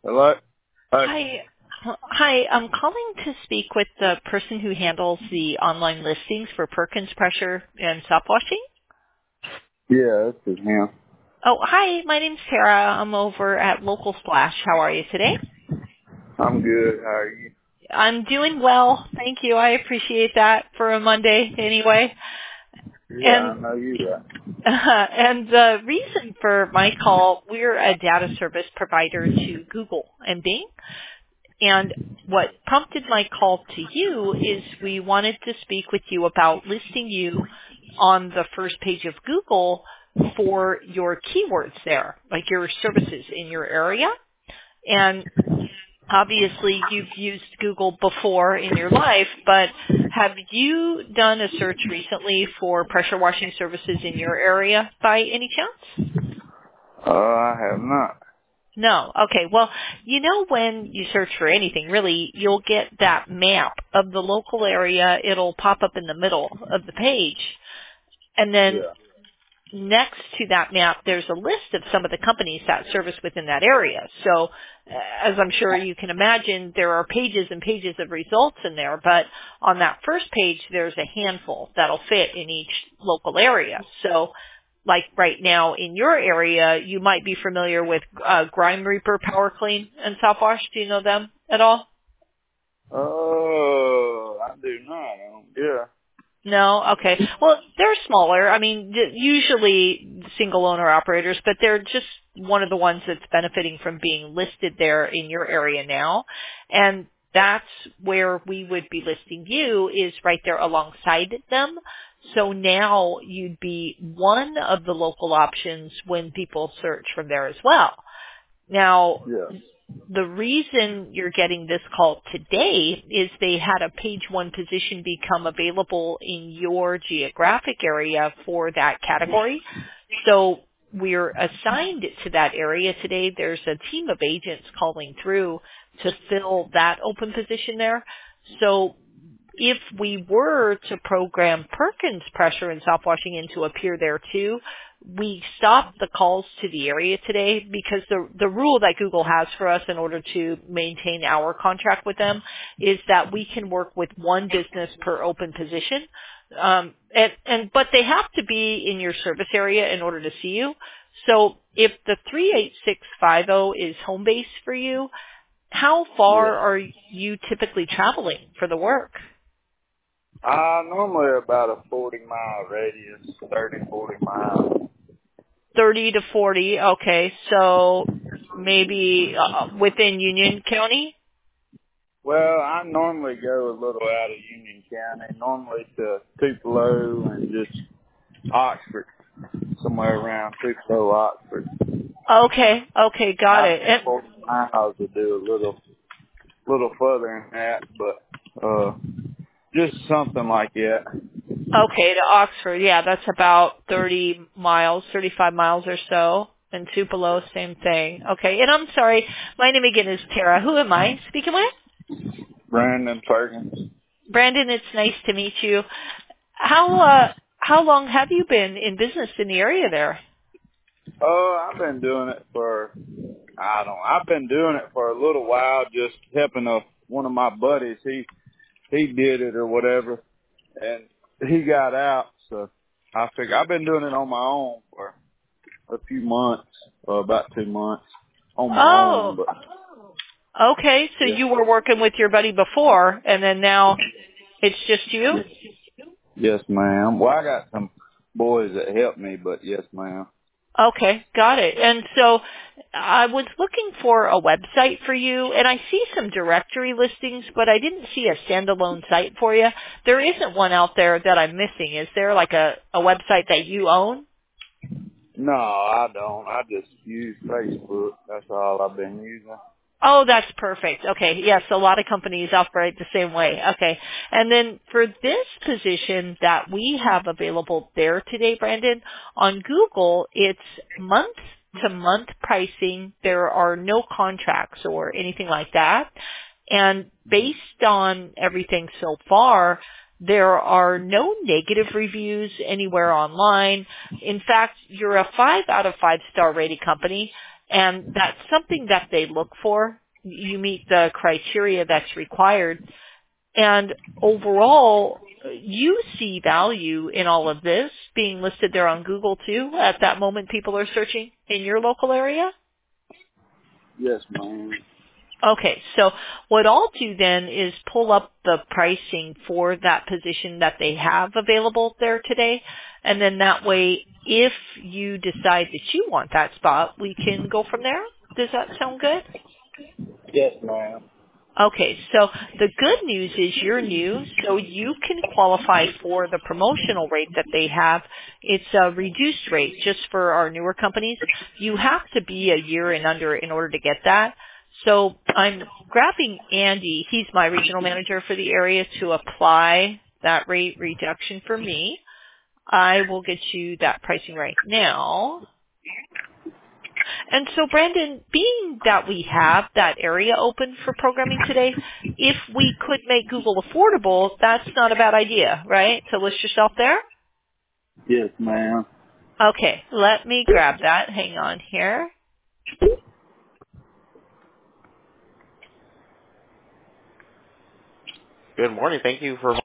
Hello? Hi. Hi. Hi, I'm calling to speak with the person who handles the online listings for Perkins Pressure and Stop Washing. Yeah, this is him. Oh, hi. My name's Tara. I'm over at Local Splash. How are you today? I'm good. How are you? I'm doing well. Thank you. I appreciate that for a Monday anyway. Yeah, And I know you are. and the reason for my call, we're a data service provider to Google and Bing. And what prompted my call to you is we wanted to speak with you about listing you on the first page of Google for your keywords there, like your services in your area. And obviously you've used Google before in your life, but have you done a search recently for pressure washing services in your area by any chance? I have not. No. Okay. Well, you know when you search for anything, really, you'll get that map of the local area. It'll pop up in the middle of the page. And then Yeah. next to that map, there's a list of some of the companies that service within that area. So as I'm sure you can imagine, there are pages and pages of results in there. But on that first page, there's a handful that'll fit in each local area. So like right now in your area, you might be familiar with Grime Reaper, Power Clean, and South Wash. Do you know them at all? Oh, I do not. Yeah. No? Okay. Well, they're smaller. I mean, usually single owner operators, but they're just one of the ones that's benefiting from being listed there in your area now. And that's where we would be listing you, is right there alongside them. So now you'd be one of the local options when people search from there as well. Now, Yeah. the reason you're getting this call today is they had a page one position become available in your geographic area for that category. So we're assigned to that area today. There's a team of agents calling through to fill that open position there. So if we were to program Perkins Pressure and Stop Washing in to appear there too, we stopped the calls to the area today because the rule that Google has for us in order to maintain our contract with them is that we can work with one business per open position. But they have to be in your service area in order to see you. So if the 38650 is home base for you, how far Yeah. are you typically traveling for the work? Normally about a 40-mile radius, 30, 40 miles. 30 to 40. Okay. So maybe within Union County? Well, I normally go a little out of Union County, normally to Tupelo and just Oxford, somewhere around Tupelo, Oxford. Okay. Okay. Got Not it. And, 40 miles to do a little further than that, but just something like that. okay. To Oxford. Yeah. That's about 30 miles, 35 miles or so. And Tupelo, same thing. Okay. And I'm sorry. My name again is Tara. Who am I speaking with? Brandon Perkins. Brandon, it's nice to meet you. How long have you been in business in the area there? I've been doing it for I've been doing it for a little while, just helping one of my buddies. He did it or whatever, and he got out. So I figured I've been doing it on my own for a few months, or about 2 months on my own. Oh, But okay. So yeah, you were working with your buddy before, and then now it's just you? yes, ma'am. Well, I got some boys that help me, but yes, ma'am. Okay, got it. And so I was looking for a website for you, and I see some directory listings, but I didn't see a standalone site for you. There isn't one out there that I'm missing. Is there like a website that you own? No, I don't. I just use Facebook. That's all I've been using. Oh, that's perfect. Okay. Yes, a lot of companies operate the same way. Okay. And then for this position that we have available there today, Brandon, on Google, it's month to month pricing. There are no contracts or anything like that. And based on everything so far, there are no negative reviews anywhere online. In fact, you're a 5 out of 5 star rated company. And that's something that they look for. You meet the criteria that's required. And overall, you see value in all of this being listed there on Google too at that moment people are searching in your local area? Yes, ma'am. Okay, so what I'll do then is pull up the pricing for that position that they have available there today. And then that way, if you decide that you want that spot, we can go from there. Does that sound good? Yes, ma'am. Okay, so the good news is you're new, so you can qualify for the promotional rate that they have. It's a reduced rate just for our newer companies. You have to be a year and under in order to get that. So I'm grabbing Andy, he's my regional manager for the area, to apply that rate reduction for me. I will get you that pricing right now. And so, Brandon, being that we have that area open for programming today, if we could make Google affordable, that's not a bad idea, right? To list yourself there? Yes, ma'am. Okay, let me grab that. Hang on here. Good morning. Thank you for